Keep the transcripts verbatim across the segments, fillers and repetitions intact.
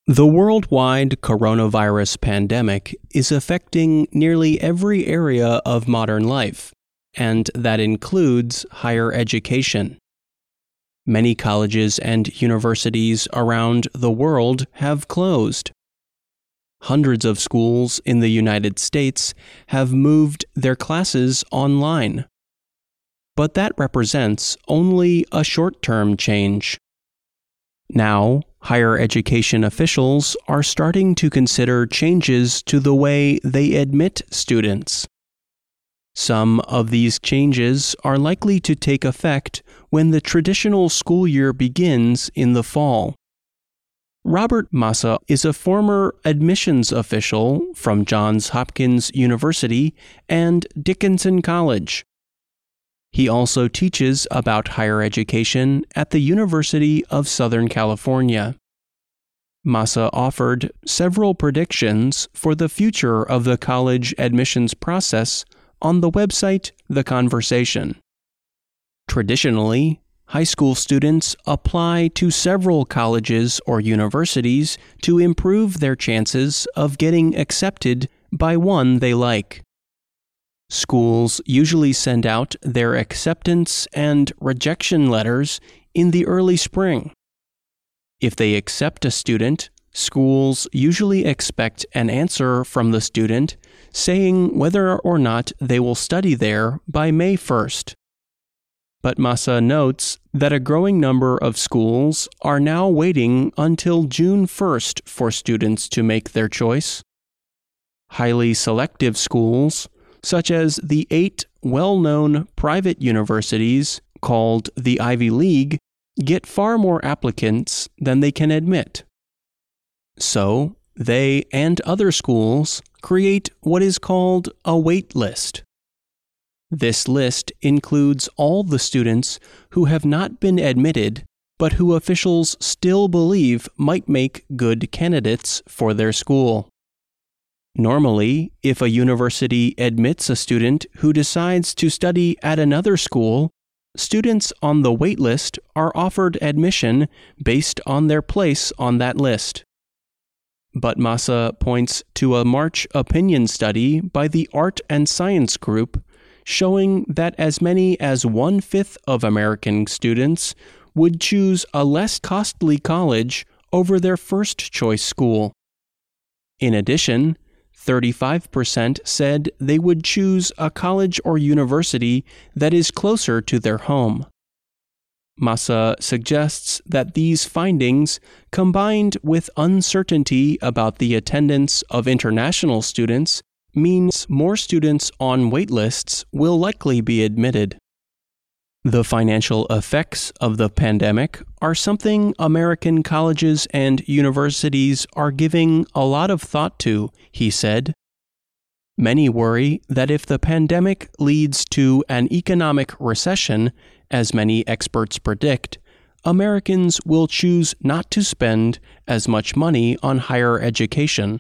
The worldwide coronavirus pandemic is affecting nearly every area of modern life, and that includes higher education. Many colleges and universities around the world have closed. Hundreds of schools in the United States have moved their classes online. But that represents only a short-term change. Now, higher education officials are starting to consider changes to the way they admit students. Some of these changes are likely to take effect when the traditional school year begins in the fall. Robert Massa is a former admissions official from Johns Hopkins University and Dickinson College. He also teaches about higher education at the University of Southern California. Massa offered several predictions for the future of the college admissions process on the website The Conversation. Traditionally, high school students apply to several colleges or universities to improve their chances of getting accepted by one they like. Schools usually send out their acceptance and rejection letters in the early spring. If they accept a student, schools usually expect an answer from the student saying whether or not they will study there by May first. But Massa notes that a growing number of schools are now waiting until June first for students to make their choice. Highly selective schools, such as the eight well-known private universities called the Ivy League, get far more applicants than they can admit. So, they and other schools create what is called a wait list. This list includes all the students who have not been admitted, but who officials still believe might make good candidates for their school. Normally, if a university admits a student who decides to study at another school, students on the wait list are offered admission based on their place on that list. But Massa points to a March opinion study by the Art and Science Group showing that as many as one-fifth of American students would choose a less costly college over their first-choice school. In addition, thirty-five percent said they would choose a college or university that is closer to their home. Massa suggests that these findings, combined with uncertainty about the attendance of international students, means more students on waitlists will likely be admitted. The financial effects of the pandemic are something American colleges and universities are giving a lot of thought to, he said. Many worry that if the pandemic leads to an economic recession, as many experts predict, Americans will choose not to spend as much money on higher education.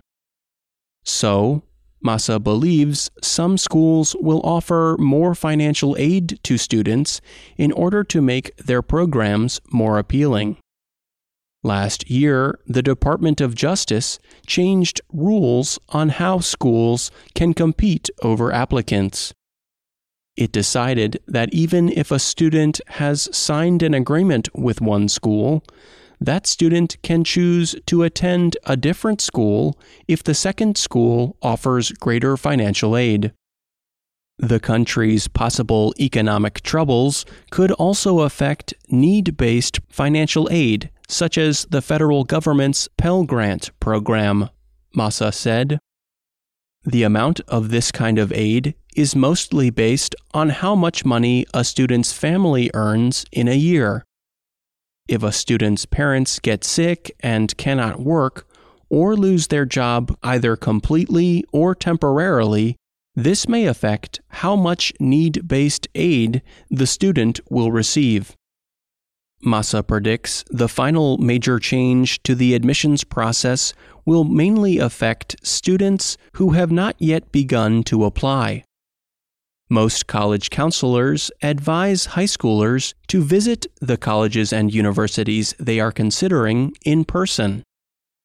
So, Massa believes some schools will offer more financial aid to students in order to make their programs more appealing. Last year, the Department of Justice changed rules on how schools can compete over applicants. It decided that even if a student has signed an agreement with one school, that student can choose to attend a different school if the second school offers greater financial aid. The country's possible economic troubles could also affect need-based financial aid, such as the federal government's Pell Grant program, Massa said. The amount of this kind of aid is mostly based on how much money a student's family earns in a year. If a student's parents get sick and cannot work, or lose their job either completely or temporarily, this may affect how much need-based aid the student will receive. Massa predicts the final major change to the admissions process will mainly affect students who have not yet begun to apply. Most college counselors advise high schoolers to visit the colleges and universities they are considering in person.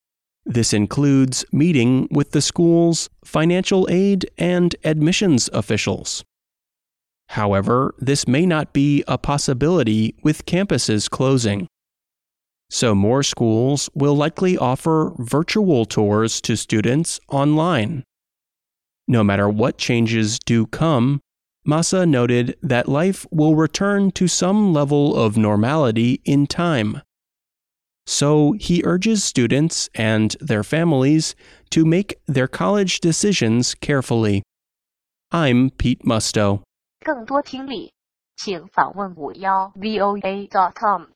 This includes meeting with the school's financial aid and admissions officials. However, this may not be a possibility with campuses closing. So more schools will likely offer virtual tours to students online. No matter what changes do come, Massa noted that life will return to some level of normality in time. So he urges students and their families to make their college decisions carefully. I'm Pete Musto. 更多听力，请访问五幺 V O A dot com。